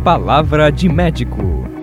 Palavra de médico.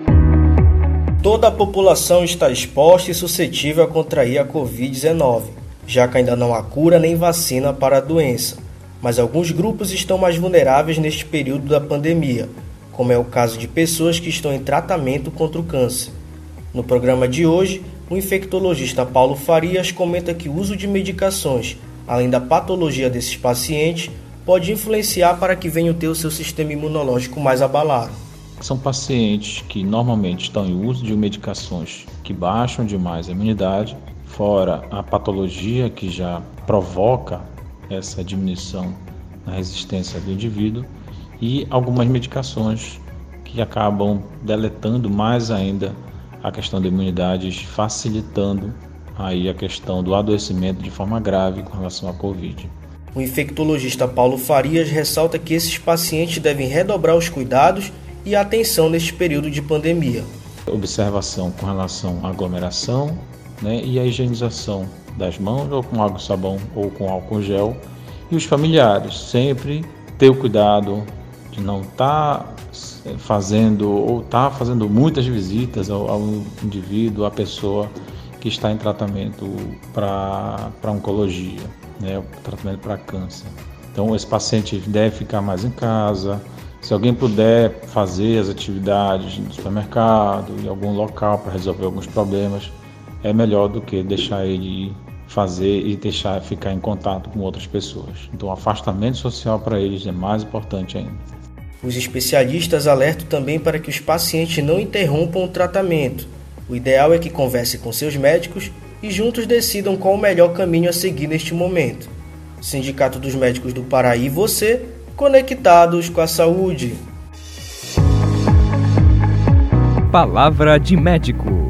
Toda a população está exposta e suscetível a contrair a Covid-19, já que ainda não há cura nem vacina para a doença. Mas alguns grupos estão mais vulneráveis neste período da pandemia, como é o caso de pessoas que estão em tratamento contra o câncer. No programa de hoje, o infectologista Paulo Farias comenta que o uso de medicações, além da patologia desses pacientes, pode influenciar para que venham ter o seu sistema imunológico mais abalado. São pacientes que normalmente estão em uso de medicações que baixam demais a imunidade, fora a patologia que já provoca essa diminuição na resistência do indivíduo e algumas medicações que acabam deletando mais ainda a questão da imunidade, facilitando aí a questão do adoecimento de forma grave com relação à Covid. O infectologista Paulo Farias ressalta que esses pacientes devem redobrar os cuidados e a atenção neste período de pandemia. Observação com relação à aglomeração, e a higienização das mãos, ou com água e sabão ou com álcool gel. E os familiares, sempre ter o cuidado de não estar fazendo muitas visitas ao indivíduo, à pessoa que está em tratamento para oncologia, tratamento para câncer. Então esse paciente deve ficar mais em casa. Se alguém puder fazer as atividades no supermercado, em algum local para resolver alguns problemas, é melhor do que deixar ele fazer e deixar ficar em contato com outras pessoas. Então o afastamento social para eles é mais importante ainda. Os especialistas alertam também para que os pacientes não interrompam o tratamento. O ideal é que conversem com seus médicos e juntos decidam qual o melhor caminho a seguir neste momento. Sindicato dos Médicos do Pará e você, conectados com a saúde. Palavra de médico.